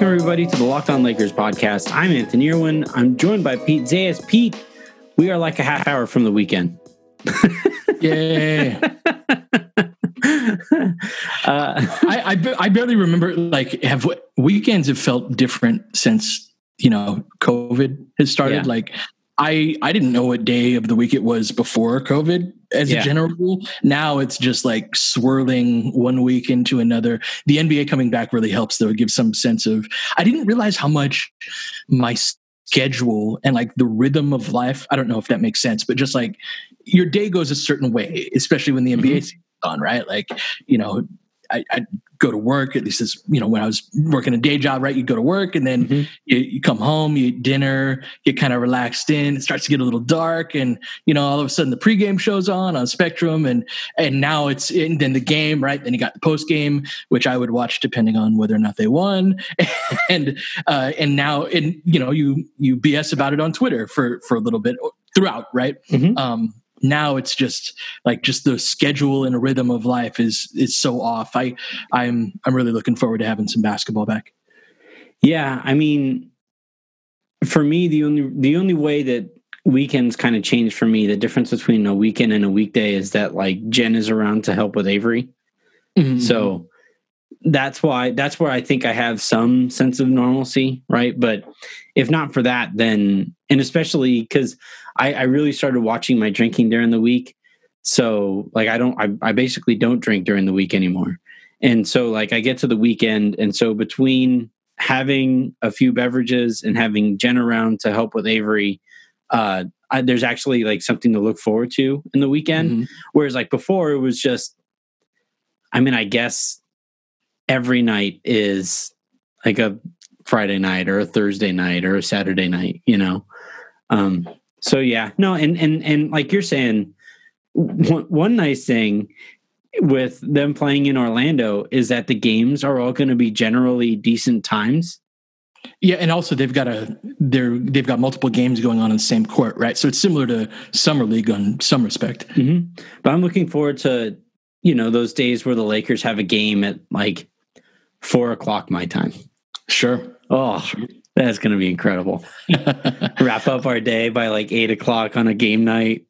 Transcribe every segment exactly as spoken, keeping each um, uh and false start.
Welcome, everybody, to the Locked On Lakers podcast. I'm Anthony Irwin. I'm joined by Pete Zayas. Pete, we are like a half hour from the weekend. Yeah. uh, I, I I barely remember, like, have weekends have felt different since, you know, COVID has started. Yeah. Like, I, I didn't know what day of the week it was before COVID as yeah. a general rule. Now it's just like swirling one week into another. The N B A coming back really helps, though. It gives some sense of, I didn't realize how much my schedule and like the rhythm of life, I don't know if that makes sense, but just like your day goes a certain way, especially when the N B A mm-hmm. season's on, right? Like, you know, I, I go to work, at least as, you know, when I was working a day job, right? You go to work and then mm-hmm. you, you come home, you eat dinner, get kind of relaxed in, it starts to get a little dark, and, you know, all of a sudden the pregame show's on on Spectrum, and and now it's in then the game, right? Then you got the postgame, which I would watch depending on whether or not they won. and uh, and now, and you know, you you B S about it on Twitter for, for a little bit throughout, right? Mm-hmm. Um Now it's just like just the schedule and rhythm of life is is so off. I I'm I'm really looking forward to having some basketball back. Yeah, I mean, for me, the only the only way that weekends kind of change for me, the difference between a weekend and a weekday is that like Jen is around to help with Avery. Mm-hmm. So that's why that's where I think I have some sense of normalcy, right? But if not for that, then, and especially because I, I really started watching my drinking during the week. So like, I don't, I, I basically don't drink during the week anymore. And so like I get to the weekend. And so between having a few beverages and having Jen around to help with Avery, uh, I, there's actually like something to look forward to in the weekend. Mm-hmm. Whereas like before it was just, I mean, I guess every night is like a Friday night or a Thursday night or a Saturday night, you know? Um, so yeah, no. And, and, and like you're saying, one, one nice thing with them playing in Orlando is that the games are all going to be generally decent times. Yeah. And also they've got a, they're, they've got multiple games going on in the same court, right? So it's similar to Summer League in some respect. Mm-hmm. But I'm looking forward to, you know, those days where the Lakers have a game at like four o'clock my time. Sure. Oh, that's going to be incredible. Wrap up our day by like eight o'clock on a game night.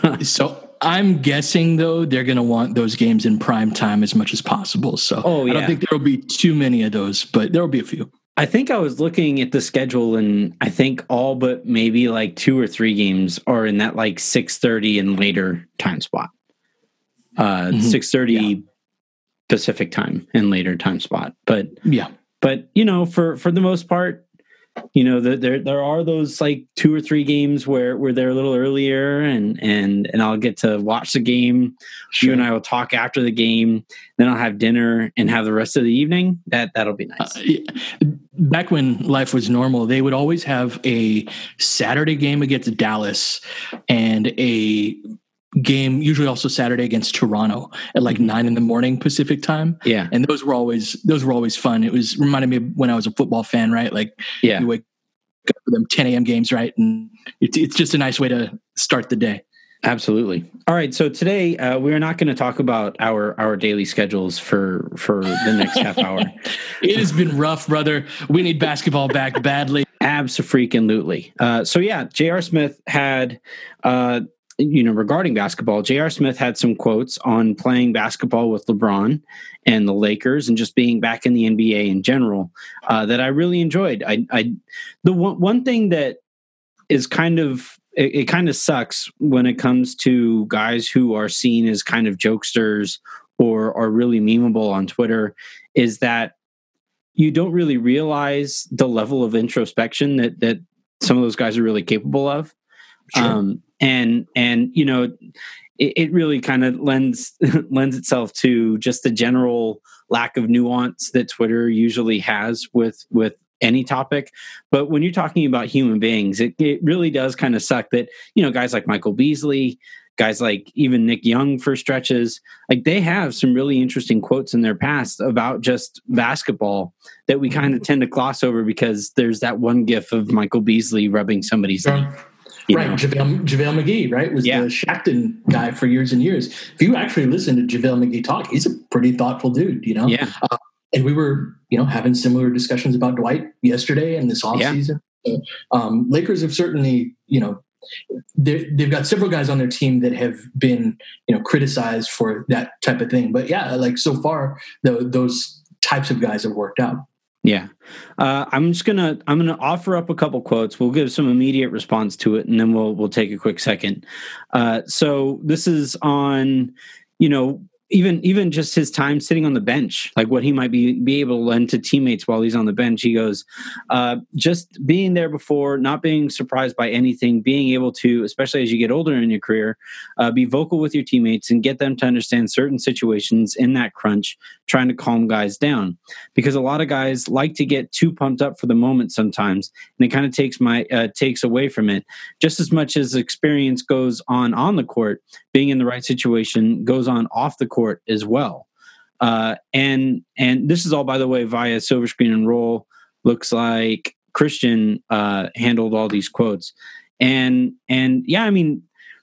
So I'm guessing, though, they're going to want those games in prime time as much as possible. So oh, yeah. I don't think there will be too many of those, but there will be a few. I think I was looking at the schedule, and I think all but maybe like two or three games are in that like six thirty and later time spot. Uh, mm-hmm. six thirty yeah. Pacific time and later time spot. But yeah. But, you know, for, for the most part, you know, the, there there are those like two or three games where, where they're a little earlier and, and, and I'll get to watch the game. Sure. You and I will talk after the game. Then I'll have dinner and have the rest of the evening. That, that'll be nice. Uh, yeah. Back when life was normal, they would always have a Saturday game against Dallas and a game, usually also Saturday against Toronto at like nine in the morning Pacific time. Yeah. And those were always, those were always fun. It was reminded me of when I was a football fan, right? Like yeah. you wake up for them ten a.m. games, right? And it's, it's just a nice way to start the day. Absolutely. All right. So today uh, we're not going to talk about our, our daily schedules for, for the next half hour. It has been rough, brother. We need basketball back badly. Abso-freaking-lutely. Uh, so yeah, J R. Smith had, uh, you know, regarding basketball, J R. Smith had some quotes on playing basketball with LeBron and the Lakers and just being back in the N B A in general uh, that I really enjoyed. I, I the one, one thing that is kind of, it, it kind of sucks when it comes to guys who are seen as kind of jokesters or are really memeable on Twitter is that you don't really realize the level of introspection that, that some of those guys are really capable of. Sure. Um, and, and, you know, it, it really kind of lends, lends itself to just the general lack of nuance that Twitter usually has with, with any topic. But when you're talking about human beings, it, it really does kind of suck that, you know, guys like Michael Beasley, guys like even Nick Young for stretches, like they have some really interesting quotes in their past about just basketball that we kind of tend to gloss over because there's that one gif of Michael Beasley rubbing somebody's knee. Right, JaVale, JaVale McGee, right, was yeah. the Shackton guy for years and years. If you actually listen to JaVale McGee talk, he's a pretty thoughtful dude, you know? Yeah. Uh, and we were, you know, having similar discussions about Dwight yesterday and this offseason. Yeah. So, um, Lakers have certainly, you know, they've got several guys on their team that have been, you know, criticized for that type of thing. But yeah, like so far, the, those types of guys have worked out. Yeah. Uh, I'm just going to, I'm going to offer up a couple quotes. We'll give some immediate response to it, and then we'll, we'll take a quick second. Uh, so this is on, you know, even, even just his time sitting on the bench, like what he might be, be able to lend to teammates while he's on the bench. He goes, uh, just being there before, not being surprised by anything, being able to, especially as you get older in your career, uh, be vocal with your teammates and get them to understand certain situations in that crunch, trying to calm guys down. Because a lot of guys like to get too pumped up for the moment sometimes, and it kind of takes my, uh, takes away from it. Just as much as experience goes on on the court, being in the right situation goes on off the court as well. Uh, and and this is all, by the way, via Silver Screen and Roll. Looks like Christian uh, handled all these quotes. And and yeah, I mean,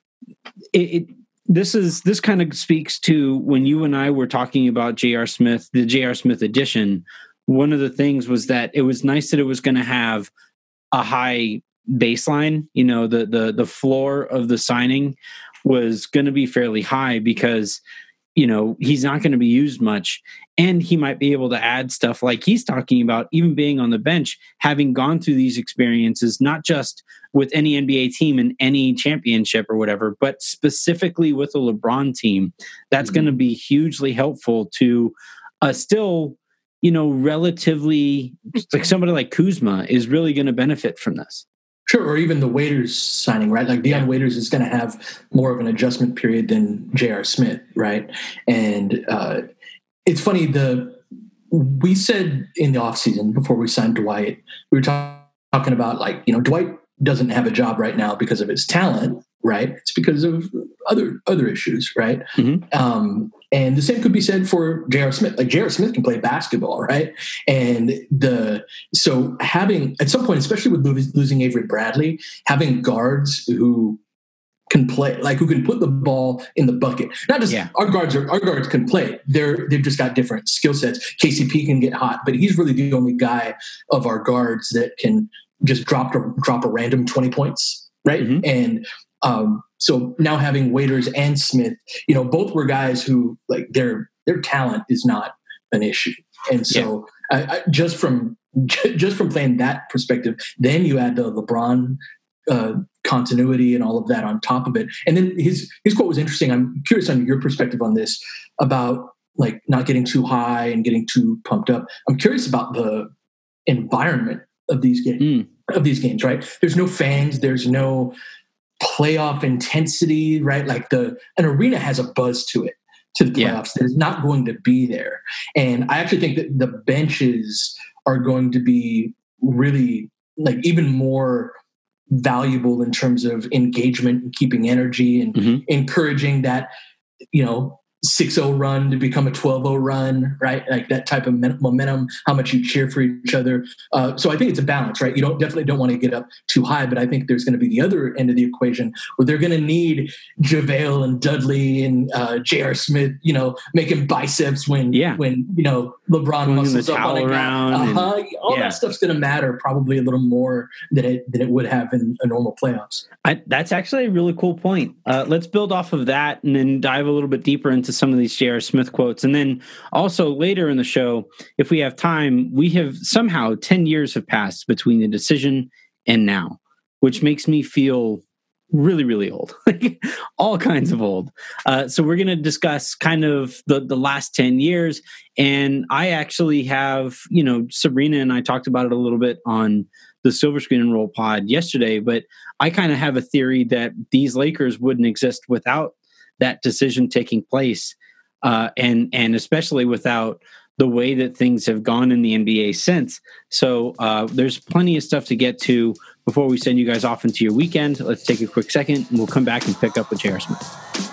it, it this is this kind of speaks to when you and I were talking about J R. Smith, the J R. Smith edition. One of the things was that it was nice that it was going to have a high baseline. You know, the the the floor of the signing was going to be fairly high because, you know, he's not going to be used much, and he might be able to add stuff like he's talking about, even being on the bench, having gone through these experiences, not just with any N B A team in any championship or whatever, but specifically with the LeBron team. That's mm-hmm. going to be hugely helpful to uh, still, you know, relatively, like somebody like Kuzma is really going to benefit from this. Sure, or even the Waiters signing, right? Like Deion yeah. Waiters is going to have more of an adjustment period than J R. Smith, right? And uh, it's funny, the we said in the offseason before we signed Dwight, we were talk, talking about like, you know, Dwight doesn't have a job right now because of his talent, right? It's because of other other issues, right? Mm-hmm. Um, and the same could be said for J R. Smith. Like J R. Smith can play basketball, right? And the so having at some point, especially with losing Avery Bradley, having guards who can play, like who can put the ball in the bucket. Not just yeah. our guards are our guards can play. They're they've just got different skill sets. K C P can get hot, but he's really the only guy of our guards that can just drop a, drop a random twenty points, right? Mm-hmm. And um, so now having Waiters and Smith, you know, both were guys who like their their talent is not an issue, and so yeah. I, I, just from just from playing that perspective, then you add the LeBron uh, continuity and all of that on top of it, and then his his quote was interesting. I'm curious on your perspective on this about like not getting too high and getting too pumped up. I'm curious about the environment of these games. Mm. Of these games, right? There's no fans. There's no playoff intensity, right? Like the an arena has a buzz to it, to the playoffs. Yeah. There's not going to be there. And I actually think that the benches are going to be really like even more valuable in terms of engagement and keeping energy and mm-hmm. encouraging that, you know, six oh run to become a twelve oh run, right? Like that type of momentum, how much you cheer for each other. Uh, so I think it's a balance, right? You don't definitely don't want to get up too high, but I think there's going to be the other end of the equation where they're going to need JaVale and Dudley and uh, J R. Smith, you know, making biceps when, yeah. when you know, LeBron Moving muscles up on a guy. Uh-huh. And, All yeah. that stuff's going to matter probably a little more than it than it would have in a normal playoffs. I, that's actually a really cool point. Uh, let's build off of that and then dive a little bit deeper into some of these J R. Smith quotes. And then also later in the show, if we have time, we have somehow ten years have passed between the decision and now, which makes me feel really, really old, all kinds of old. Uh, so we're going to discuss kind of the, the last ten years. And I actually have, you know, Sabrina and I talked about it a little bit on the Silver Screen and Roll pod yesterday, but I kind of have a theory that these Lakers wouldn't exist without that decision taking place. Uh, and and especially without the way that things have gone in the N B A since. So uh, there's plenty of stuff to get to before we send you guys off into your weekend. Let's take a quick second, and we'll come back and pick up with J R. Smith.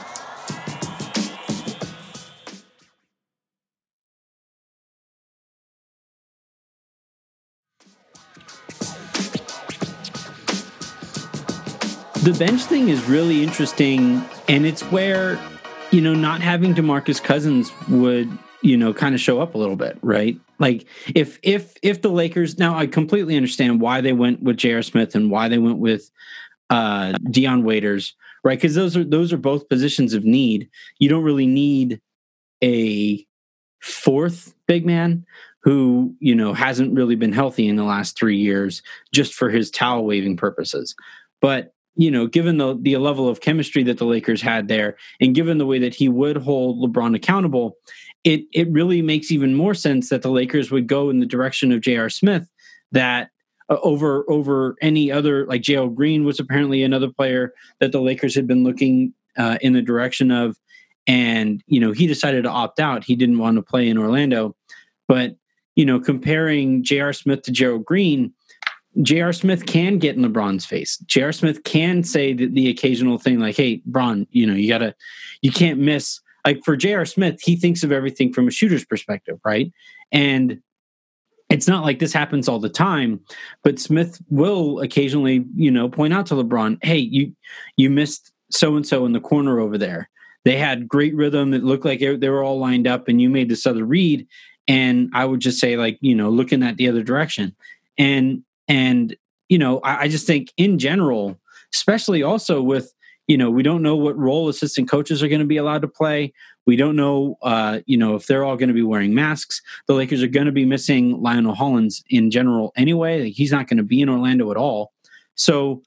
The bench thing is really interesting, and it's where, you know, not having DeMarcus Cousins would you know, kind of show up a little bit, right? Like if if if the Lakers, now I completely understand why they went with J R. Smith and why they went with uh, Dion Waiters, right? Because those are those are both positions of need. You don't really need a fourth big man who, you know, hasn't really been healthy in the last three years just for his towel waving purposes. But, you know, given the the level of chemistry that the Lakers had there, and given the way that he would hold LeBron accountable, it it really makes even more sense that the Lakers would go in the direction of J R. Smith, that uh, over over any other, like J L Green was apparently another player that the Lakers had been looking uh, in the direction of. And, you know, he decided to opt out. He didn't want to play in Orlando. But, you know, comparing J R. Smith to Gerald Green, J R. Smith can get in LeBron's face. J R. Smith can say the, the occasional thing like, hey, Bron, you know, you got to, you can't miss. Like for J R. Smith, he thinks of everything from a shooter's perspective, right? And it's not like this happens all the time, but Smith will occasionally, you know, point out to LeBron, hey, you you missed so-and-so in the corner over there. They had great rhythm. It looked like they were all lined up and you made this other read. And I would just say, like, you know, looking at the other direction. And, and, you know, I, I just think in general, especially also with, you know, we don't know what role assistant coaches are going to be allowed to play. We don't know, uh, you know, if they're all going to be wearing masks. The Lakers are going to be missing Lionel Hollins in general anyway. Like, he's not going to be in Orlando at all. So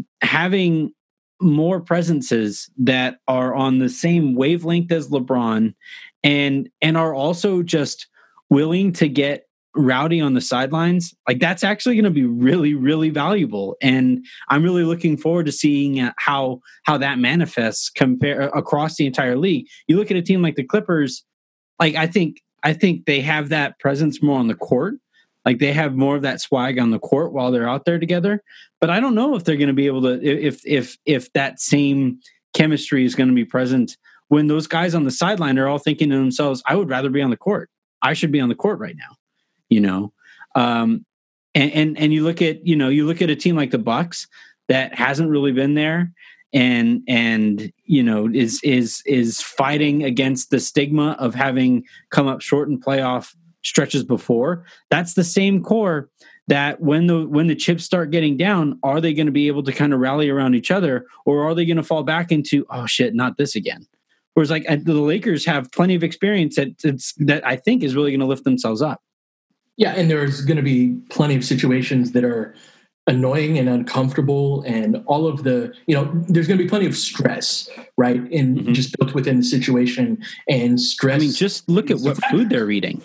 having more presences that are on the same wavelength as LeBron and and are also just willing to get rowdy on the sidelines, like that's actually going to be really, really valuable. And I'm really looking forward to seeing how how that manifests compare across the entire league. You look at a team like the Clippers, like I think I think they have that presence more on the court. Like they have more of that swag on the court while they're out there together. But I don't know if they're going to be able to, if if if that same chemistry is going to be present when those guys on the sideline are all thinking to themselves, I would rather be on the court. I should be on the court right now, you know? Um, and, and and you look at, you know, you look at a team like the Bucks that hasn't really been there and and you know is is is fighting against the stigma of having come up short in playoff stretches before. That's the same core that when the when the chips start getting down, are they going to be able to kind of rally around each other, or are they going to fall back into, oh shit, not this again? Whereas like the Lakers have plenty of experience that it's, that I think is really going to lift themselves up. Yeah, and there's going to be plenty of situations that are annoying and uncomfortable, and all of the, you know, there's going to be plenty of stress, right? And mm-hmm. just built within the situation, and stress. I mean, just look at what food they're eating.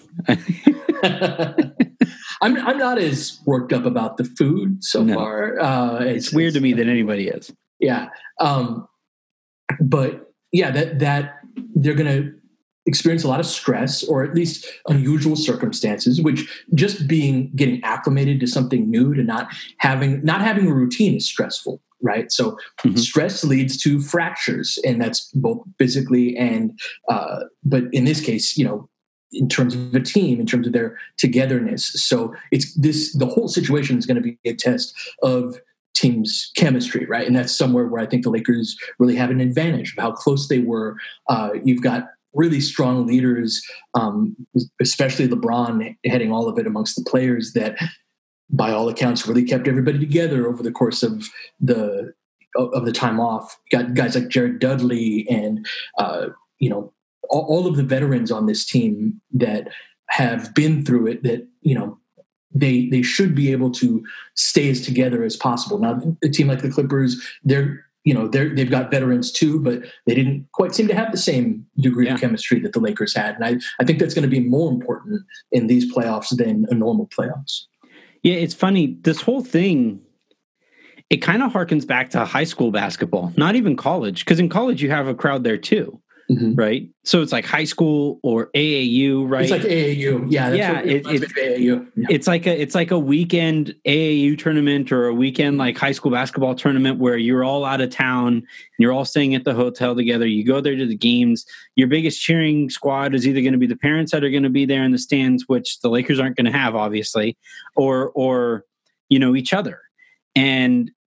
I'm I'm not as worked up about the food so no. far. Uh, it's, it's weird it's, to me that anybody is. Yeah, um, but yeah, that that they're going to experience a lot of stress, or at least unusual circumstances, which just being getting acclimated to something new, to not having not having a routine is stressful, right? So mm-hmm. stress leads to fractures, and that's both physically and uh, but in this case, you know, in terms of a team, in terms of their togetherness. So it's this the whole situation is going to be a test of team's chemistry, right? And that's somewhere where I think the Lakers really have an advantage of how close they were. Uh, you've got really strong leaders, um, especially LeBron heading all of it amongst the players that, by all accounts, really kept everybody together over the course of the of the time off. You got guys like Jared Dudley and uh, you know all, all of the veterans on this team that have been through it. That you know they they should be able to stay as together as possible. Now, a team like the Clippers, they're You know, they're, they've got veterans too, but they didn't quite seem to have the same degree yeah. of chemistry that the Lakers had. And I, I think that's going to be more important in these playoffs than a normal playoffs. Yeah, it's funny. This whole thing, it kind of harkens back to high school basketball, not even college, because in college you have a crowd there too. Mm-hmm. Right. So it's like high school or A A U, right? It's like A A U. Yeah. That's yeah. It, it, A A U. Yeah. It's like a, it's like a weekend A A U tournament or a weekend like high school basketball tournament where you're all out of town and you're all staying at the hotel together. You go there to the games. Your biggest cheering squad is either going to be the parents that are going to be there in the stands, which the Lakers aren't going to have, obviously, or, or, you know, each other. And,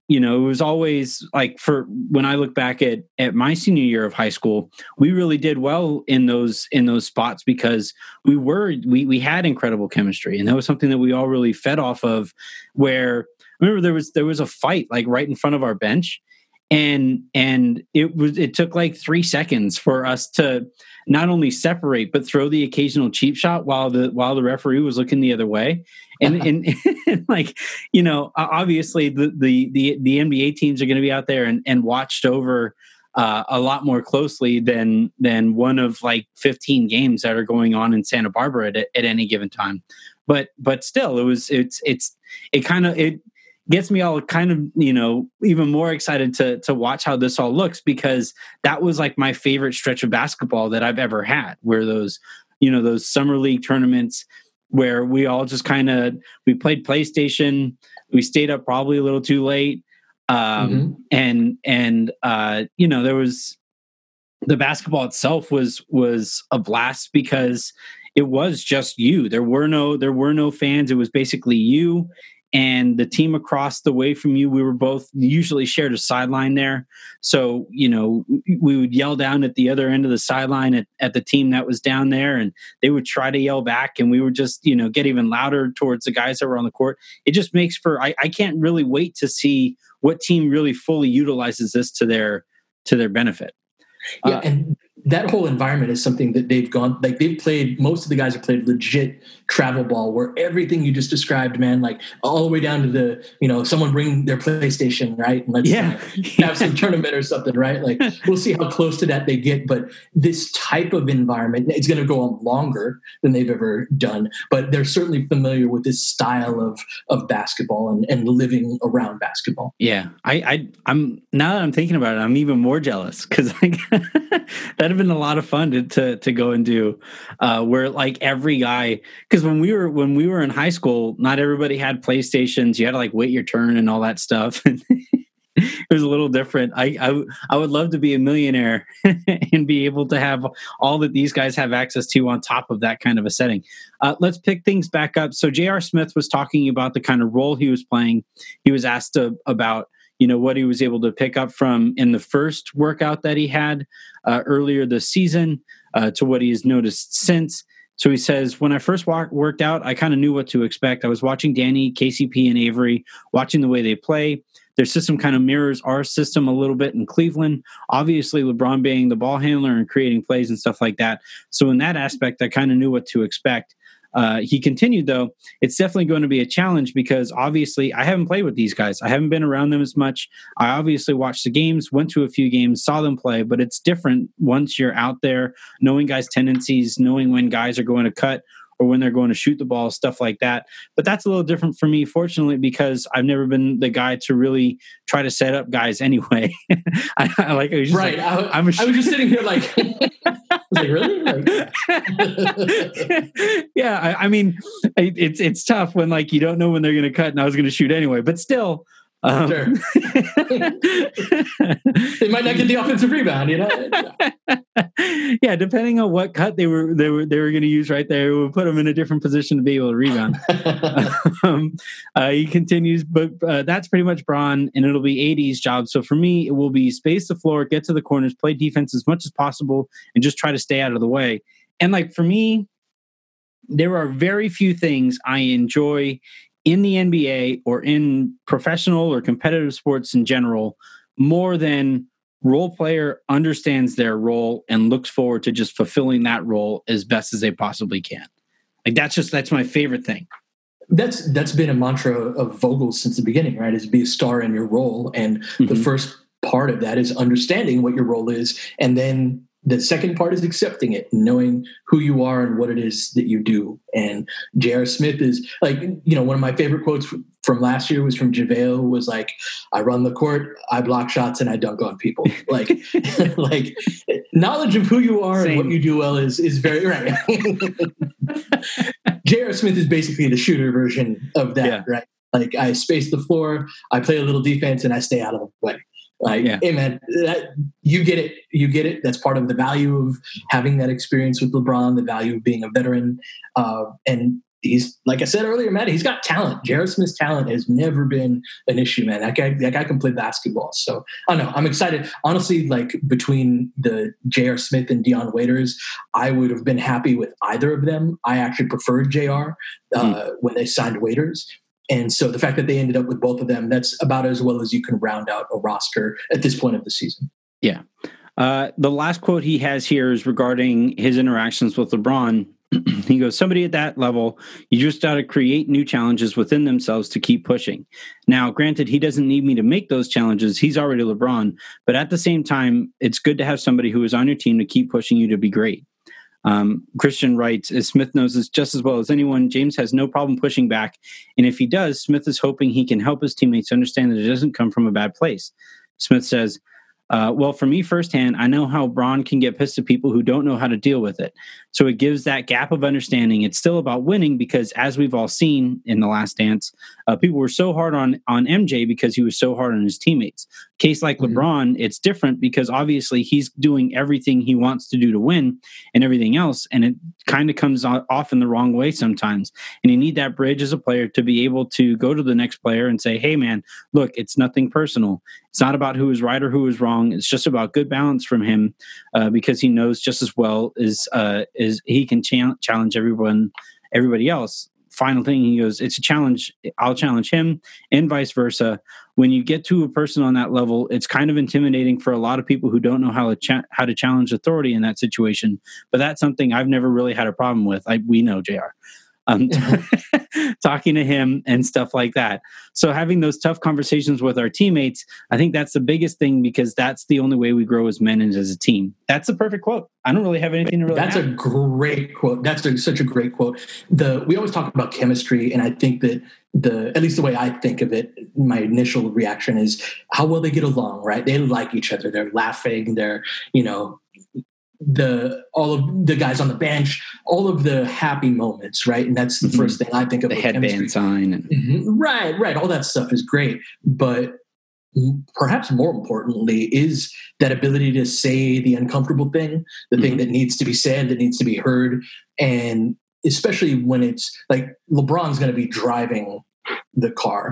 you know, it was always like for when I look back at at my senior year of high school, we really did well in those in those spots because we were we we had incredible chemistry, and that was something that we all really fed off of. Where I remember there was there was a fight like right in front of our bench, and and it was it took like three seconds for us to not only separate but throw the occasional cheap shot while the while the referee was looking the other way. And, and, and like, you know, obviously the, the, the, the N B A teams are going to be out there and, and watched over uh, a lot more closely than, than one of like fifteen games that are going on in Santa Barbara at, at any given time. But, but still it was, it's, it's, it kind of, it gets me all kind of, you know, even more excited to, to watch how this all looks, because that was like my favorite stretch of basketball that I've ever had, where those, you know, those summer league tournaments, where we all just kind of, we played PlayStation, we stayed up probably a little too late. Um, mm-hmm. And, and, uh, you know, there was, the basketball itself was, was a blast because it was just you. There were no, there were no fans. It was basically you and the team across the way from you. We were both usually shared a sideline there. So, you know, we would yell down at the other end of the sideline at, at the team that was down there, and they would try to yell back, and we would just, you know, get even louder towards the guys that were on the court. It just makes for, I, I can't really wait to see what team really fully utilizes this to their, to their benefit. Yeah. Uh, and that whole environment is something that they've gone, like they've played, most of the guys have played legit travel ball, where everything you just described, man, like all the way down to the, you know, someone bring their PlayStation, right? And let's yeah. uh, have some tournament or something, right? Like we'll see how close to that they get. But this type of environment, it's going to go on longer than they've ever done, but they're certainly familiar with this style of, of basketball and, and living around basketball. Yeah. I, I, I'm, now that I'm thinking about it, I'm even more jealous, because like, that'd have been a lot of fun to, to, to go and do, uh, where like every guy, because when we were when we were in high school, not everybody had PlayStations. You had to like wait your turn and all that stuff. It was a little different. I, I I would love to be a millionaire and be able to have all that these guys have access to on top of that kind of a setting. Uh, let's pick things back up. So J R. Smith was talking about the kind of role he was playing. He was asked to, about you know what he was able to pick up from in the first workout that he had uh, earlier this season uh, to what he's noticed since. So he says, when I first walk, worked out, I kind of knew what to expect. I was watching Danny, K C P, and Avery, watching the way they play. Their system kind of mirrors our system a little bit in Cleveland. Obviously, LeBron being the ball handler and creating plays and stuff like that. So in that aspect, I kind of knew what to expect. Uh, he continued, though, it's definitely going to be a challenge because obviously I haven't played with these guys. I haven't been around them as much. I obviously watched the games, went to a few games, saw them play, but it's different once you're out there, knowing guys' tendencies, knowing when guys are going to cut or when they're going to shoot the ball, stuff like that. But that's a little different for me, fortunately, because I've never been the guy to really try to set up guys anyway. I, I like, I was just right. like, I, I'm a sh- I was just sitting here like, I was like, really? Like, yeah. I, I mean, it, it's, it's tough when like, you don't know when they're going to cut and I was going to shoot anyway, but still, Um, sure. They might not get the offensive rebound, you know. Yeah, depending on what cut they were they were they were going to use right there, it would put them in a different position to be able to rebound. um, uh, he continues, but uh, that's pretty much Bron, and it'll be A D's job. So for me, it will be space the floor, get to the corners, play defense as much as possible, and just try to stay out of the way. And like for me, there are very few things I enjoy in the N B A or in professional or competitive sports in general, more than role player understands their role and looks forward to just fulfilling that role as best as they possibly can. Like that's just, that's my favorite thing. That's, that's been a mantra of Vogel's since the beginning, right? Is be a star in your role. And mm-hmm. the first part of that is understanding what your role is. And then the second part is accepting it, knowing who you are and what it is that you do. And J R. Smith is like, you know, one of my favorite quotes from last year was from JaVale, was like, I run the court, I block shots, and I dunk on people. Like, like knowledge of who you are Same. And what you do well is, is very right. J R. Smith is basically the shooter version of that, yeah. right? Like I space the floor, I play a little defense, and I stay out of the way. Like, yeah. Hey man, that, you get it. You get it. That's part of the value of having that experience with LeBron, the value of being a veteran. Uh, and he's, like I said earlier, Matt, he's got talent. J R. Smith's talent has never been an issue, man. That guy, that guy can play basketball. So I don't know. I'm excited. Honestly, like between the J R. Smith and Dion Waiters, I would have been happy with either of them. I actually preferred J R uh, mm. when they signed Waiters. And so the fact that they ended up with both of them, that's about as well as you can round out a roster at this point of the season. Yeah. Uh, the last quote he has here is regarding his interactions with LeBron. He goes, somebody at that level, you just got to create new challenges within themselves to keep pushing. Now, granted, he doesn't need me to make those challenges. He's already LeBron. But at the same time, it's good to have somebody who is on your team to keep pushing you to be great. Um, Christian writes, as Smith knows this just as well as anyone, James has no problem pushing back. And if he does, Smith is hoping he can help his teammates understand that it doesn't come from a bad place. Smith says, Uh, well, for me firsthand, I know how Bron can get pissed at people who don't know how to deal with it. So it gives that gap of understanding. It's still about winning because, as we've all seen in The Last Dance, uh, people were so hard on, on M J because he was so hard on his teammates. Case like mm-hmm. LeBron, it's different because obviously he's doing everything he wants to do to win and everything else, and it kind of comes off in the wrong way sometimes. And you need that bridge as a player to be able to go to the next player and say, hey, man, look, it's nothing personal. It's not about who is right or who is wrong. It's just about good balance from him uh, because he knows just as well as uh, as he can cha- challenge everyone, everybody else. Final thing, he goes, it's a challenge. I'll challenge him and vice versa. When you get to a person on that level, it's kind of intimidating for a lot of people who don't know how to cha- how to challenge authority in that situation. But that's something I've never really had a problem with. I, we know J R. Um, talking to him and stuff like that. So having those tough conversations with our teammates, I think that's the biggest thing because that's the only way we grow as men and as a team. That's the perfect quote. I don't really have anything to really That's add. a great quote. That's a, such a great quote. The we always talk about chemistry, and I think that the at least the way I think of it, my initial reaction is how well they get along, right? They like each other. They're laughing. They're, you know, the all of the guys on the bench, all of the happy moments, right? And that's the mm-hmm. first thing I think of. The headband chemistry. sign. And- mm-hmm. Right, right. All that stuff is great. But perhaps more importantly is that ability to say the uncomfortable thing, the mm-hmm. thing that needs to be said, that needs to be heard. And especially when it's like LeBron's going to be driving the car.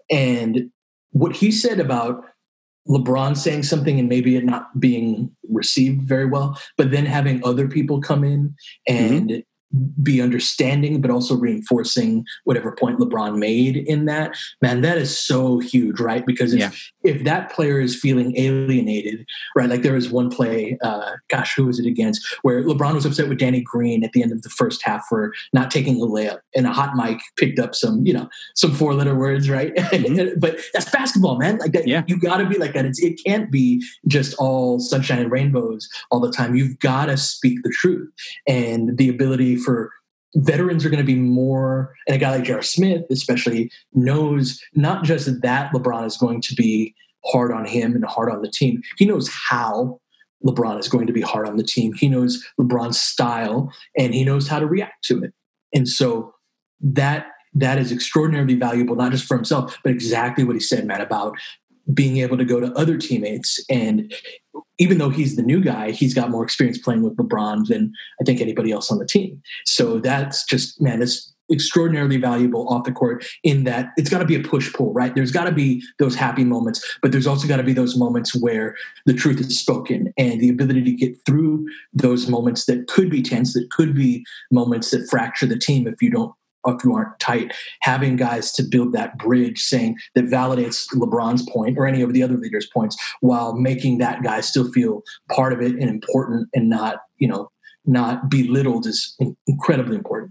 And what he said about LeBron saying something and maybe it not being received very well, but then having other people come in and mm-hmm. be understanding, but also reinforcing whatever point LeBron made in that, man, that is so huge, right? Because if, yeah. if that player is feeling alienated, right? Like there was one play, uh, gosh, who was it against, where LeBron was upset with Danny Green at the end of the first half for not taking a layup, and a hot mic picked up some, you know, some four letter words, right? Mm-hmm. But that's basketball, man. Like that, yeah. you got to be like that. It's, it can't be just all sunshine and rainbows all the time. You've got to speak the truth, and the ability for veterans are going to be more, and a guy like J R. Smith especially knows not just that LeBron is going to be hard on him and hard on the team. He knows how LeBron is going to be hard on the team. He knows LeBron's style, and he knows how to react to it. And so that that is extraordinarily valuable, not just for himself, but exactly what he said, Matt, about being able to go to other teammates. And even though he's the new guy, he's got more experience playing with LeBron than I think anybody else on the team. So that's just, man, it's extraordinarily valuable off the court in that it's got to be a push-pull, right? There's got to be those happy moments, but there's also got to be those moments where the truth is spoken, and the ability to get through those moments that could be tense, that could be moments that fracture the team if you don't if you aren't tight, having guys to build that bridge saying that validates LeBron's point or any of the other leaders' points while making that guy still feel part of it and important and not, you know, not belittled is incredibly important.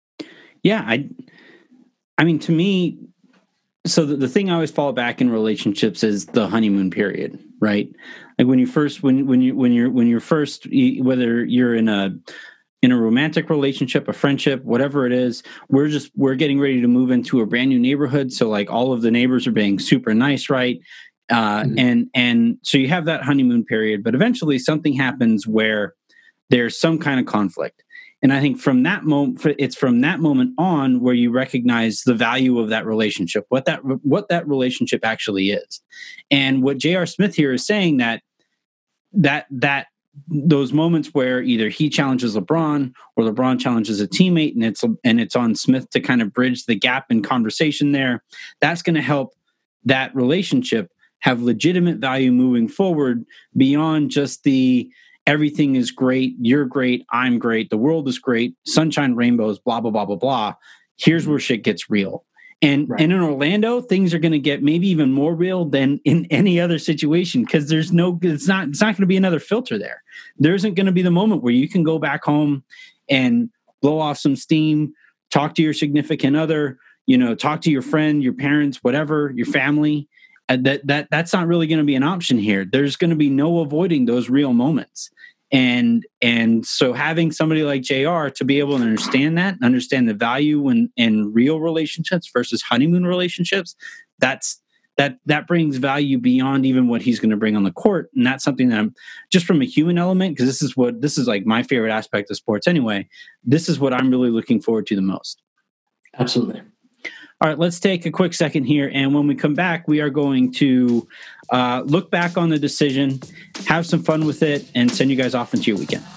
Yeah. I, I mean, to me, so the, the thing I always fall back in relationships is the honeymoon period, right? Like when you first, when, when you, when you're, when you're first, whether you're in a, in a romantic relationship, a friendship, whatever it is, we're just, we're getting ready to move into a brand new neighborhood. So like all of the neighbors are being super nice, right? Uh, mm-hmm. And, and so you have that honeymoon period, but eventually something happens where there's some kind of conflict. And I think from that moment, it's from that moment on where you recognize the value of that relationship, what that, what that relationship actually is. And what J R. Smith here is saying that, that, that, those moments where either he challenges LeBron or LeBron challenges a teammate, and it's and it's on Smith to kind of bridge the gap in conversation there. That's going to help that relationship have legitimate value moving forward beyond just the everything is great, you're great, I'm great, the world is great, sunshine, rainbows, blah, blah, blah, blah, blah. Here's where shit gets real. And, right. and in Orlando, things are going to get maybe even more real than in any other situation because there's no, it's not, it's not going to be another filter there. There isn't going to be the moment where you can go back home and blow off some steam, talk to your significant other, you know, talk to your friend, your parents, whatever, your family. Uh, that that that's not really going to be an option here. There's going to be no avoiding those real moments. And and so having somebody like J R to be able to understand that, understand the value in, in real relationships versus honeymoon relationships, that's that that brings value beyond even what he's going to bring on the court. And that's something that I'm just from a human element, because this is what this is like my favorite aspect of sports anyway. This is what I'm really looking forward to the most. Absolutely. All right, let's take a quick second here. And when we come back, we are going to uh, look back on the decision, have some fun with it, and send you guys off into your weekend.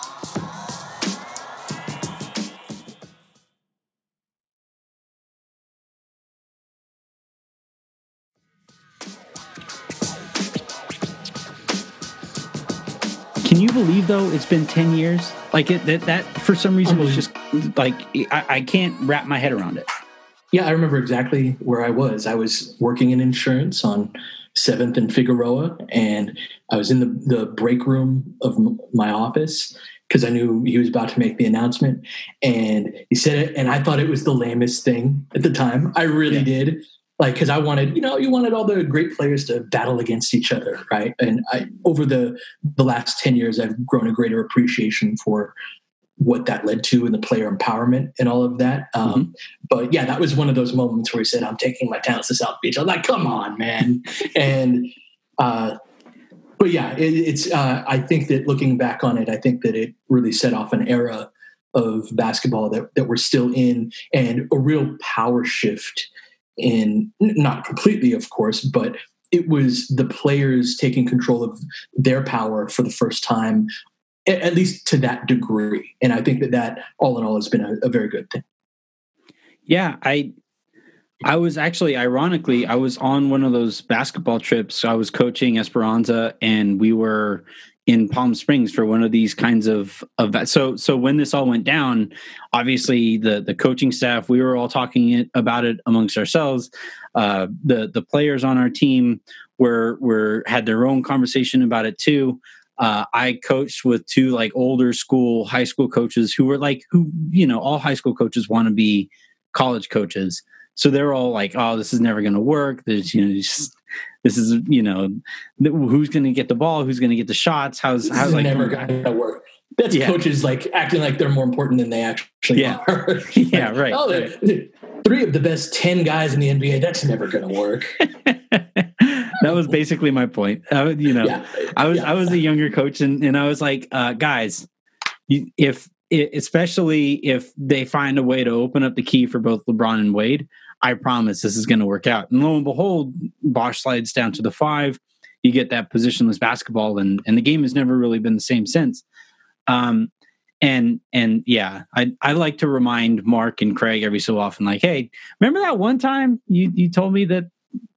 Can you believe, though, it's been ten years? Like, it, that, that for some reason, was just like, I, I can't wrap my head around it. Yeah, I remember exactly where I was. I was working in insurance on seventh and Figueroa, and I was in the, the break room of my office because I knew he was about to make the announcement. And he said it, and I thought it was the lamest thing at the time. I really yeah. did. Like, because I wanted, you know, you wanted all the great players to battle against each other, right? And I, over the, the last ten years, I've grown a greater appreciation for what that led to and the player empowerment and all of that. Um, mm-hmm. But yeah, that was one of those moments where he said, I'm taking my talents to South Beach. I'm like, come on, man. and, uh, but yeah, it, it's, uh, I think that looking back on it, I think that it really set off an era of basketball that, that we're still in, and a real power shift in, not completely, of course, but it was the players taking control of their power for the first time, at least to that degree. And I think that that all in all has been a, a very good thing. Yeah. I, I was actually, ironically, I was on one of those basketball trips. I was coaching Esperanza, and we were in Palm Springs for one of these kinds of, of so, so when this all went down, obviously the, the coaching staff, we were all talking it, about it amongst ourselves. Uh, the, the players on our team were, were, had their own conversation about it too. Uh, I coached with two like older school, high school coaches who were like, who, you know, all high school coaches want to be college coaches. So they're all like, oh, this is never going to work. There's, you know, just, this is, you know, who's going to get the ball? Who's going to get the shots? How's, this how's is like, never going to work. That's yeah. coaches like acting like they're more important than they actually yeah. are. like, yeah, right. Oh, right. Three of the best ten guys in the N B A. That's never going to work. That was basically my point. I, you know, yeah. I was, yeah. I was a younger coach, and, and I was like, uh, guys, you, if, especially if they find a way to open up the key for both LeBron and Wade, I promise this is going to work out. And lo and behold, Bosh slides down to the five. You get that positionless basketball, and, and the game has never really been the same since. Um, and, and yeah, I, I like to remind Mark and Craig every so often, like, hey, remember that one time you, you told me that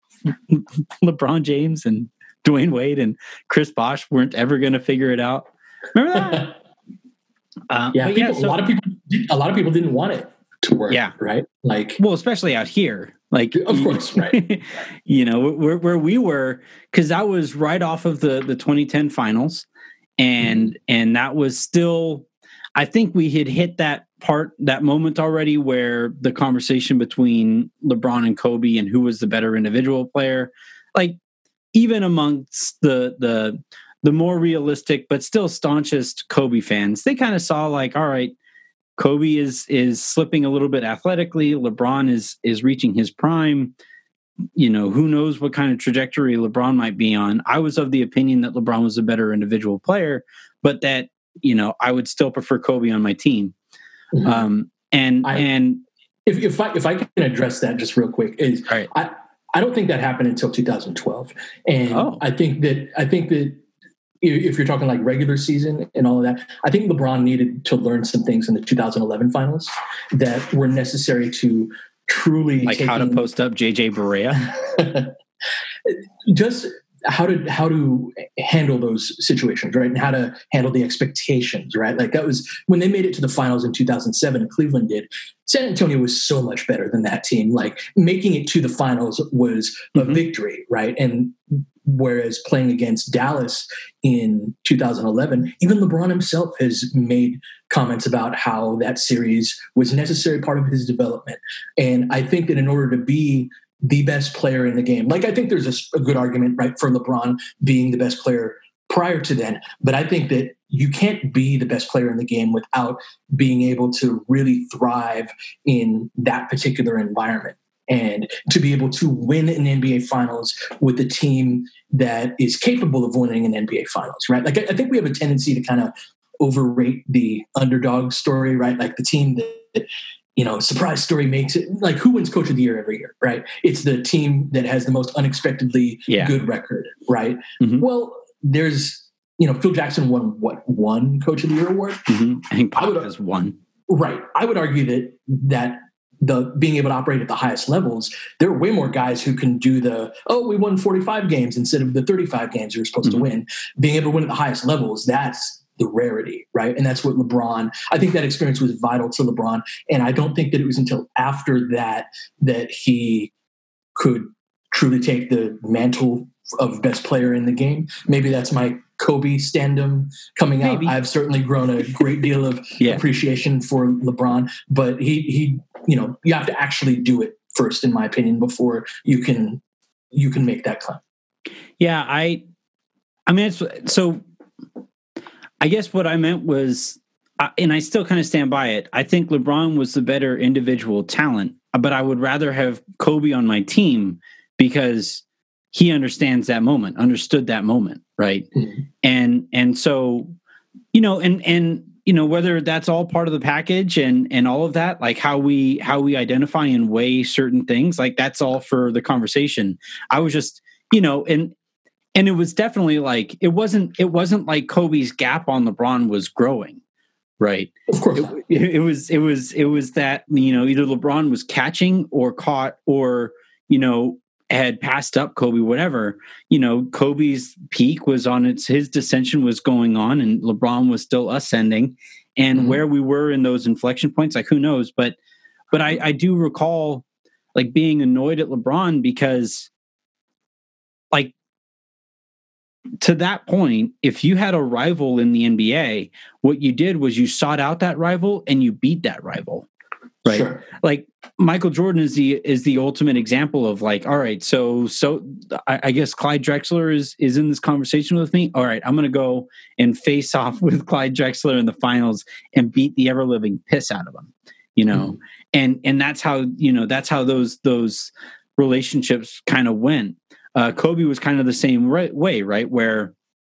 LeBron James and Dwayne Wade and Chris Bosh weren't ever going to figure it out? Remember that? uh, yeah, people, yeah so, a lot of people, a lot of people didn't want it to work. Yeah, right. Like, well, especially out here, like, of course, right. you know, where where we were, because that was right off of the the twenty ten finals, and mm-hmm. and that was still, I think we had hit that part, that moment already where the conversation between LeBron and Kobe and who was the better individual player, like even amongst the the the more realistic but still staunchest Kobe fans, they kind of saw like, all right, Kobe is is slipping a little bit athletically. LeBron is is reaching his prime. You know, who knows what kind of trajectory LeBron might be on. I was of the opinion that LeBron was a better individual player, but that, you know, I would still prefer Kobe on my team. Mm-hmm. Um, and I, and if if I if I can address that just real quick, is right. I I don't think that happened until two thousand twelve, and oh. I think that I think that if you're talking like regular season and all of that, I think LeBron needed to learn some things in the two thousand eleven finals that were necessary to truly like taking, how to post up J J Barea. Just how to how to handle those situations, right? And how to handle the expectations, right? Like that was when they made it to the finals in two thousand seven and Cleveland did. San Antonio was so much better than that team. Like making it to the finals was a mm-hmm. victory, right? And whereas playing against Dallas in two thousand eleven, even LeBron himself has made comments about how that series was a necessary part of his development. And I think that in order to be the best player in the game, like I think there's a, a good argument, right, for LeBron being the best player prior to then, but I think that you can't be the best player in the game without being able to really thrive in that particular environment. And to be able to win an N B A Finals with a team that is capable of winning an N B A Finals, right? Like I, I think we have a tendency to kind of overrate the underdog story, right? Like the team that, you know, surprise story makes it. Like who wins Coach of the Year every year, right? It's the team that has the most unexpectedly yeah. good record, right? Mm-hmm. Well, there's, you know, Phil Jackson won what one Coach of the Year award. Mm-hmm. I think Pop has won. Right. I would argue that that. the being able to operate at the highest levels, there are way more guys who can do the, oh, we won forty-five games instead of the thirty-five games we were supposed mm-hmm. to win. Being able to win at the highest levels, that's the rarity, right? And that's what LeBron, I think that experience was vital to LeBron. And I don't think that it was until after that that he could truly take the mantle of best player in the game. Maybe that's my Kobe stand-up coming out. Maybe. I've certainly grown a great deal of yeah. appreciation for LeBron, but he, he, you know, you have to actually do it first, in my opinion, before you can, you can make that claim. Yeah. I, I mean, it's, so I guess what I meant was, uh, and I still kind of stand by it. I think LeBron was the better individual talent, but I would rather have Kobe on my team because he understands that moment, understood that moment. Right. Mm-hmm. And, and so, you know, and, and, you know, whether that's all part of the package and, and all of that, like how we, how we identify and weigh certain things, like that's all for the conversation. I was just, you know, and, and it was definitely like, it wasn't, it wasn't like Kobe's gap on LeBron was growing. Right. Of course. It, it was, it was, it was that, you know, either LeBron was catching or caught or, you know, had passed up Kobe, whatever, you know, Kobe's peak was on its, his dissension was going on and LeBron was still ascending, and mm-hmm. where we were in those inflection points, like who knows, but, but I, I do recall like being annoyed at LeBron because like to that point, if you had a rival in the N B A, what you did was you sought out that rival and you beat that rival. Right. Sure. Like Michael Jordan is the is the ultimate example of like, all right, so so I, I guess Clyde Drexler is is in this conversation with me. All right, I'm gonna go and face off with Clyde Drexler in the finals and beat the ever living piss out of him. You know, mm-hmm. and and that's how, you know, that's how those those relationships kind of went. Uh, Kobe was kind of the same right, way, right? Where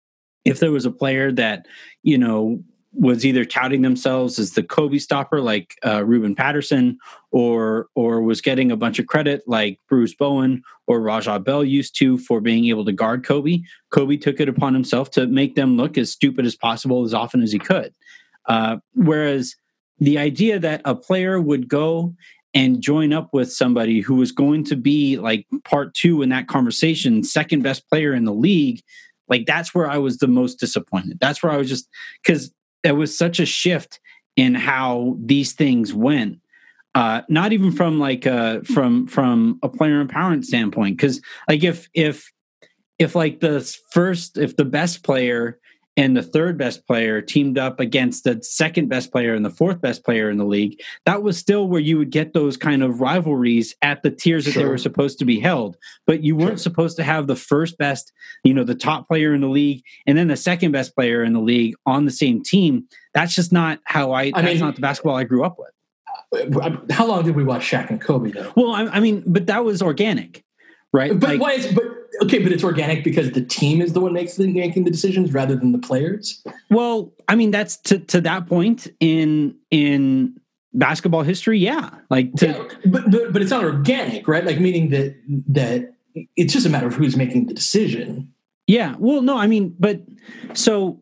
if there was a player that, you know, was either touting themselves as the Kobe stopper, like uh, Ruben Patterson, or or was getting a bunch of credit, like Bruce Bowen or Rajah Bell used to, for being able to guard Kobe. Kobe took it upon himself to make them look as stupid as possible as often as he could. Uh, whereas the idea that a player would go and join up with somebody who was going to be like part two in that conversation, second best player in the league, like that's where I was the most disappointed. That's where I was just, because there was such a shift in how these things went. Uh, not even from like a, from from a player empowerment standpoint, because like if if if like the first if the best player and the third best player teamed up against the second best player and the fourth best player in the league, that was still where you would get those kind of rivalries at the tiers that sure. they were supposed to be held. But you weren't sure. supposed to have the first best, you know, the top player in the league and then the second best player in the league on the same team. That's just not how I, I that's mean, not the basketball I grew up with. How long did we watch Shaq and Kobe though? Well, I, I mean, but that was organic. Right. But like, why is but okay, but it's organic because the team is the one makes the, making the decisions rather than the players. Well, I mean, that's to, to that point in in basketball history, yeah. Like to, yeah, but, but but it's not organic, right? Like meaning that that it's just a matter of who's making the decision. Yeah. Well, no, I mean, but so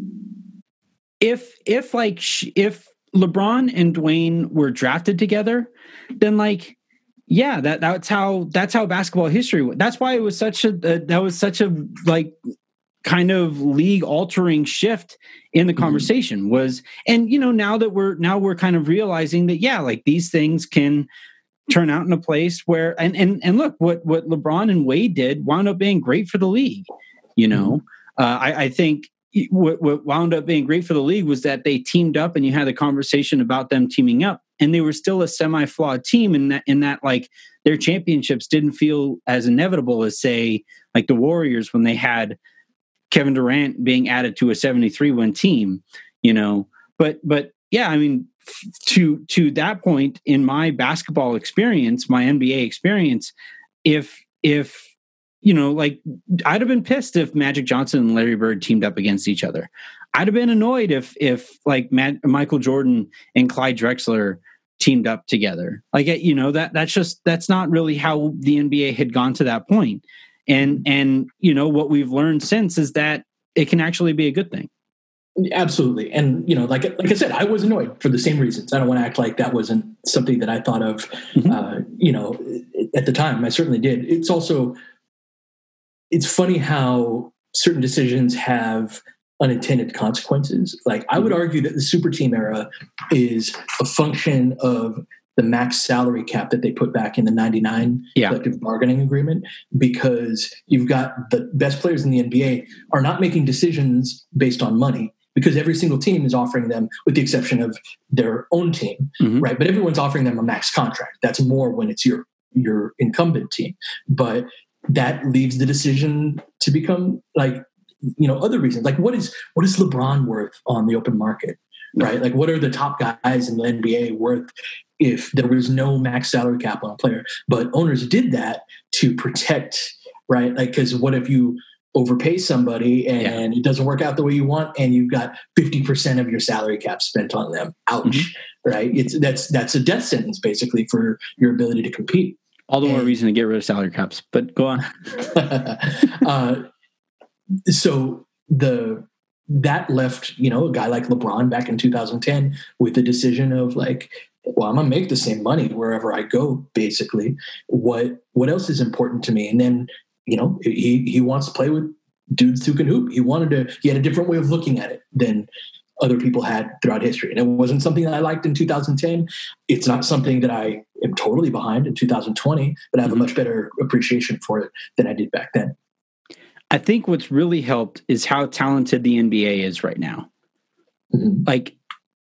if if like if LeBron and Dwayne were drafted together, then like yeah, that that's how that's how basketball history was. That's why it was such a uh, that was such a like kind of league altering shift in the conversation mm-hmm. was, and you know, now that we're now we're kind of realizing that yeah, like these things can turn out in a place where and and and look what what LeBron and Wade did wound up being great for the league. You know, mm-hmm. uh, I, I think what, what wound up being great for the league was that they teamed up, and you had a conversation about them teaming up, and they were still a semi-flawed team in that in that like their championships didn't feel as inevitable as say like the Warriors when they had Kevin Durant being added to a seventy-three win team. You know, but but yeah, I mean. To to that point in my basketball experience, my N B A experience, if if you know, like I'd have been pissed if Magic Johnson and Larry Bird teamed up against each other. I'd have been annoyed if if like Matt, Michael Jordan and Clyde Drexler teamed up together. Like you know that that's just that's not really how the N B A had gone to that point. And and you know what we've learned since is that it can actually be a good thing. Absolutely. And, you know, like like I said, I was annoyed for the same reasons. I don't want to act like that wasn't something that I thought of, mm-hmm. uh, you know, at the time. I certainly did. It's also, it's funny how certain decisions have unintended consequences. Like I would argue that the super team era is a function of the max salary cap that they put back in the ninety-nine yeah. collective bargaining agreement, because you've got the best players in the N B A are not making decisions based on money, because every single team is offering them, with the exception of their own team, mm-hmm. right? But everyone's offering them a max contract. That's more when it's your your incumbent team. But that leaves the decision to become like, you know, other reasons. Like what is what is LeBron worth on the open market, right? Like what are the top guys in the N B A worth if there was no max salary cap on a player? But owners did that to protect, right? Like, because what if you overpay somebody and yeah. it doesn't work out the way you want, and you've got fifty percent of your salary cap spent on them? Ouch, mm-hmm. right? It's that's that's a death sentence basically for your ability to compete. All the and, more reason to get rid of salary caps. But go on. uh, so the that left, you know, a guy like LeBron back in two thousand ten with the decision of like, well, I'm gonna make the same money wherever I go, basically. What what else is important to me? And then, you know, he he wants to play with dudes who can hoop. He wanted to, he had a different way of looking at it than other people had throughout history. And it wasn't something that I liked in two thousand ten. It's not something that I am totally behind in two thousand twenty, but I have mm-hmm. a much better appreciation for it than I did back then. I think what's really helped is how talented the N B A is right now. Mm-hmm. Like,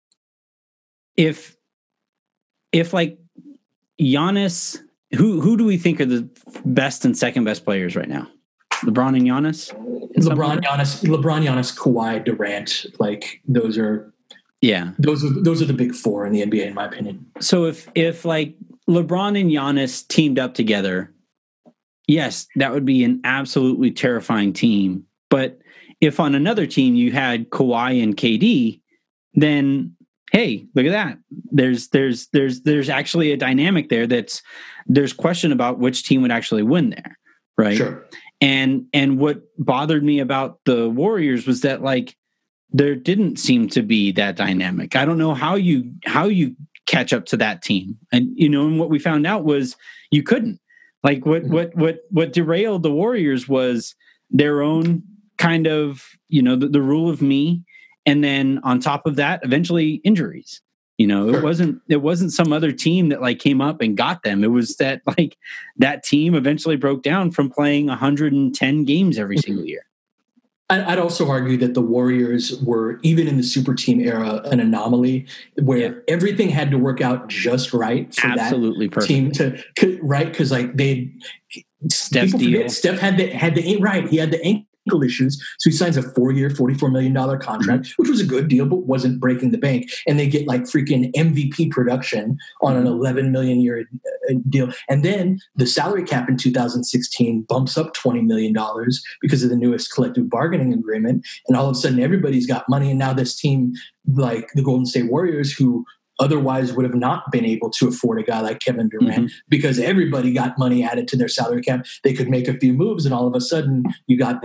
if, if like Giannis, who who do we think are the best and second best players right now? LeBron and Giannis? LeBron, Giannis, LeBron, Giannis, Kawhi, Durant. Like those are, yeah, those are those are the big four in the N B A, in my opinion. So if if like LeBron and Giannis teamed up together, yes, that would be an absolutely terrifying team. But if on another team you had Kawhi and K D, then hey, look at that. There's there's there's there's actually a dynamic there that's there's question about which team would actually win there, right? Sure. And and what bothered me about the Warriors was that like there didn't seem to be that dynamic. I don't know how you how you catch up to that team. And you know, and what we found out was you couldn't. Like what, what, what, what derailed the Warriors was their own kind of, you know, the, the rule of me. And then on top of that, eventually injuries, you know, sure. it wasn't, it wasn't some other team that like came up and got them. It was that like that team eventually broke down from playing one hundred ten games every single year. I'd also argue that the Warriors were, even in the super team era, an anomaly where yeah. everything had to work out just right for Absolutely that perfect. team to, right? Because like they, Steph's deal. Steph had the had the right. He had the ankle issues, so he signs a four-year, forty-four million dollars contract, mm-hmm. which was a good deal, but wasn't breaking the bank. And they get like freaking M V P production on an eleven million year deal. And then the salary cap in two thousand sixteen bumps up twenty million dollars because of the newest collective bargaining agreement. And all of a sudden, everybody's got money. And now this team, like the Golden State Warriors, who otherwise would have not been able to afford a guy like Kevin Durant, mm-hmm. because everybody got money added to their salary cap. They could make a few moves, and all of a sudden you got that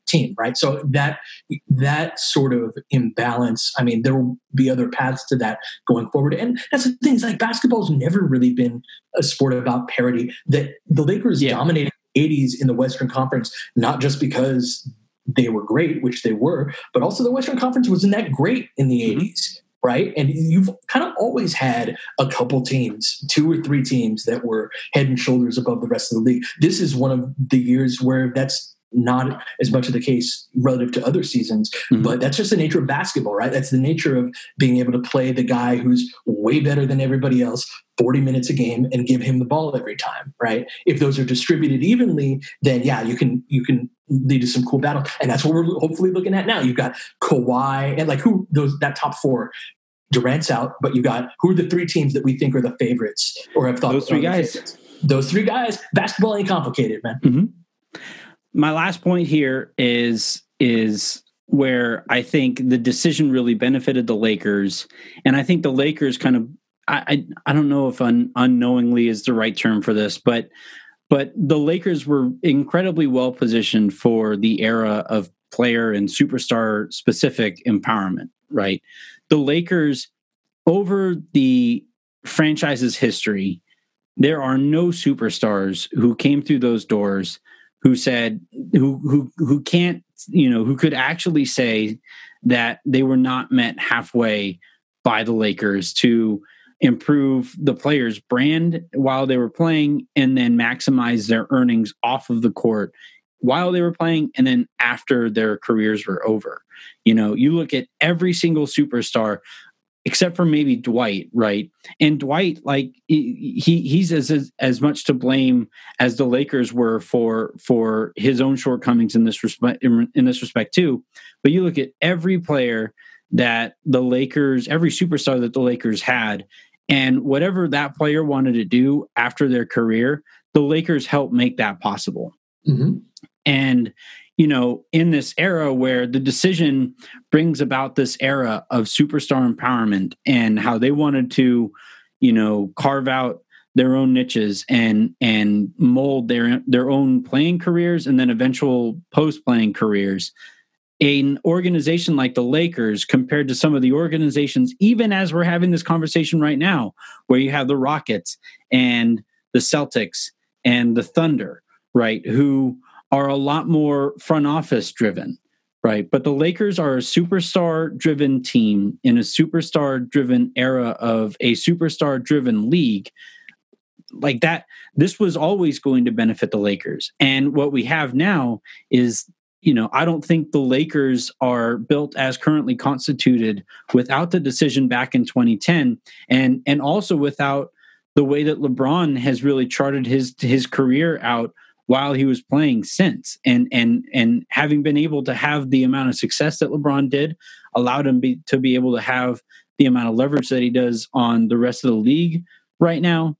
team, right? So that that sort of imbalance, I mean, there will be other paths to that going forward. And that's the thing, is like basketball's never really been a sport about parity. That the Lakers yeah. dominated the eighties in the Western Conference, not just because they were great, which they were, but also the Western Conference wasn't that great in the mm-hmm. eighties. Right. And you've kind of always had a couple teams, two or three teams that were head and shoulders above the rest of the league. This is one of the years where that's not as much of the case relative to other seasons, mm-hmm. but that's just the nature of basketball, right? That's the nature of being able to play the guy who's way better than everybody else forty minutes a game and give him the ball every time, right? If those are distributed evenly, then yeah, you can you can lead to some cool battles. And that's what we're hopefully looking at now. You've got Kawhi and like who those that top four. Durant's out, but you got who are the three teams that we think are the favorites or have thought those three guys. Favorites? Those three guys. Basketball ain't complicated, man. Mm-hmm. My last point here is is where I think the decision really benefited the Lakers, and I think the Lakers kind of I I, I don't know if un, unknowingly is the right term for this, but but the Lakers were incredibly well positioned for the era of player and superstar specific empowerment, right? The Lakers, over the franchise's history, there are no superstars who came through those doors who said, who who who can't, you know, who could actually say that they were not met halfway by the Lakers to improve the players' brand while they were playing and then maximize their earnings off of the court while they were playing and then after their careers were over. You know, you look at every single superstar except for maybe Dwight, right? And Dwight, like he he's as as, as much to blame as the Lakers were for for his own shortcomings in this respect in, in this respect too. But you look at every player that the Lakers, every superstar that the Lakers had, and whatever that player wanted to do after their career, the Lakers helped make that possible. Mm-hmm. And, you know, in this era where the decision brings about this era of superstar empowerment and how they wanted to, you know, carve out their own niches and and mold their their own playing careers and then eventual post-playing careers. An organization like the Lakers compared to some of the organizations, even as we're having this conversation right now, where you have the Rockets and the Celtics and the Thunder, right, who are a lot more front office driven, right? But the Lakers are a superstar driven team in a superstar driven era of a superstar driven league. Like that, this was always going to benefit the Lakers. And what we have now is, you know, I don't think the Lakers are built as currently constituted without the decision back in twenty ten and and also without the way that LeBron has really charted his his career out while he was playing since. And and and having been able to have the amount of success that LeBron did allowed him be, to be able to have the amount of leverage that he does on the rest of the league right now.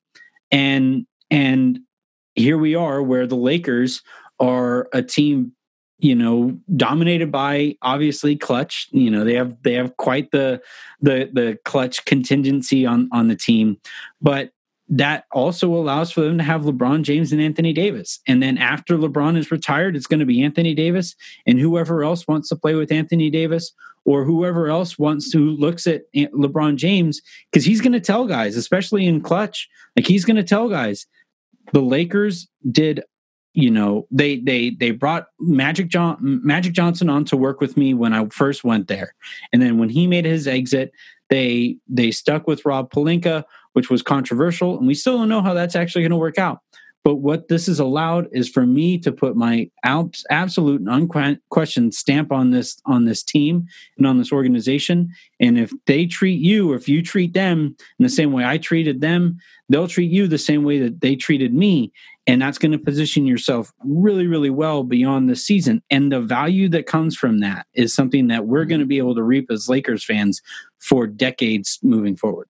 And and here we are where the Lakers are a team, you know, dominated by obviously Clutch. You know, they have they have quite the the the Clutch contingency on on the team, but that also allows for them to have LeBron James and Anthony Davis. And then after LeBron is retired, it's going to be Anthony Davis and whoever else wants to play with Anthony Davis or whoever else wants to looks at LeBron James, because he's going to tell guys, especially in Clutch, like he's going to tell guys, the Lakers did, you know, they they they brought Magic John Magic Johnson on to work with me when I first went there. And then when he made his exit, they they stuck with Rob Pelinka, which was controversial, and we still don't know how that's actually going to work out. But what this has allowed is for me to put my absolute and unquestioned stamp on this on this team and on this organization. And if they treat you, or if you treat them in the same way I treated them, they'll treat you the same way that they treated me. And that's going to position yourself really, really well beyond this season. And the value that comes from that is something that we're going to be able to reap as Lakers fans for decades moving forward.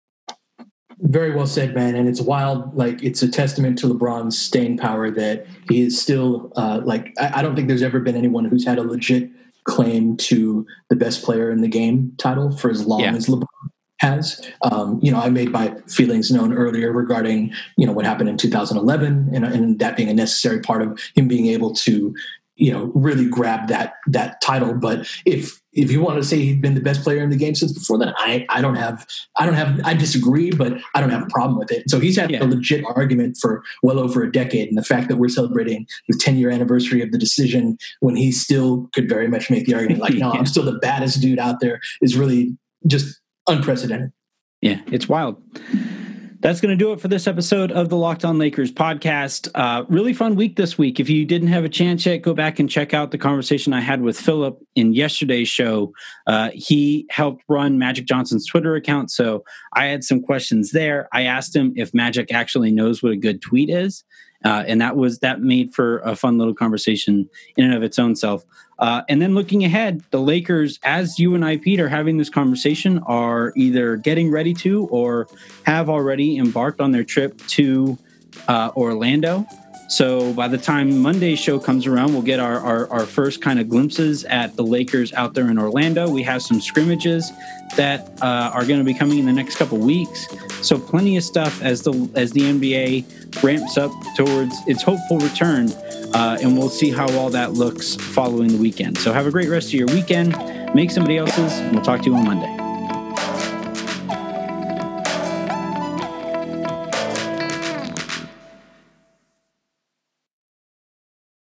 Very well said, man. And it's wild. Like, it's a testament to LeBron's staying power that he is still uh, like, I, I don't think there's ever been anyone who's had a legit claim to the best player in the game title for as long yeah. as LeBron has. Um, you know, I made my feelings known earlier regarding, you know, what happened in two thousand eleven and, and that being a necessary part of him being able to you know, really grabbed that that title. But if if you want to say he'd been the best player in the game since before then, I I don't have I don't have I disagree, but I don't have a problem with it. So he's had yeah. a legit argument for well over a decade, and the fact that we're celebrating the ten year anniversary of the decision when he still could very much make the argument like, no, yeah. I'm still the baddest dude out there is really just unprecedented. Yeah, it's wild. That's going to do it for this episode of the Locked On Lakers podcast. Uh, really fun week this week. If you didn't have a chance yet, go back and check out the conversation I had with Philip in yesterday's show. Uh, he helped run Magic Johnson's Twitter account, so I had some questions there. I asked him if Magic actually knows what a good tweet is, uh, and that was that made for a fun little conversation in and of its own self. Uh, and then looking ahead, the Lakers, as you and I, Pete, are having this conversation, are either getting ready to or have already embarked on their trip to uh, Orlando. So by the time Monday's show comes around, we'll get our, our, our first kind of glimpses at the Lakers out there in Orlando. We have some scrimmages that uh, are going to be coming in the next couple weeks. So plenty of stuff as the as the N B A ramps up towards its hopeful return. Uh, and we'll see how all that looks following the weekend. So have a great rest of your weekend. Make somebody else's. And we'll talk to you on Monday.